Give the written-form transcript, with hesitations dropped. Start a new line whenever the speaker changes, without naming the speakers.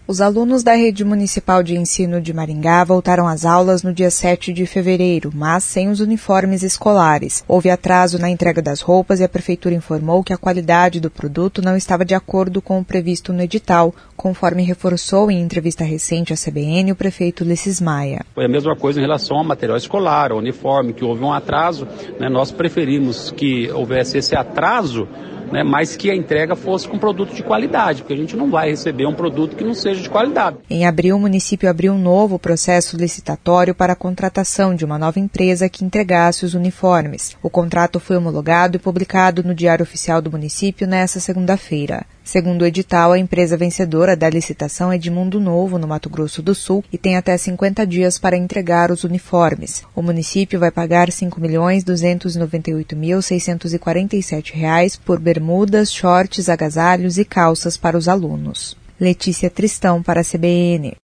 Os alunos da Rede Municipal de Ensino de Maringá voltaram às aulas no dia 7 de fevereiro, mas sem os uniformes escolares. Houve atraso na entrega das roupas e a Prefeitura informou que a qualidade do produto não estava de acordo com o previsto no edital, conforme reforçou em entrevista recente à CBN o prefeito Ulisses Maia.
Foi a mesma coisa em relação ao material escolar, ao uniforme, que houve um atraso. Nós preferimos que houvesse esse atraso, mas que a entrega fosse com produto de qualidade, porque a gente não vai receber um produto que não seja de qualidade.
Em abril, o município abriu um novo processo licitatório para a contratação de uma nova empresa que entregasse os uniformes. O contrato foi homologado e publicado no Diário Oficial do município nesta segunda-feira. Segundo o edital, a empresa vencedora da licitação é Edmundo Novo, no Mato Grosso do Sul, e tem até 50 dias para entregar os uniformes. O município vai pagar R$ 5.298.647 por bermudas, shorts, agasalhos e calças para os alunos. Letícia Tristão para a CBN.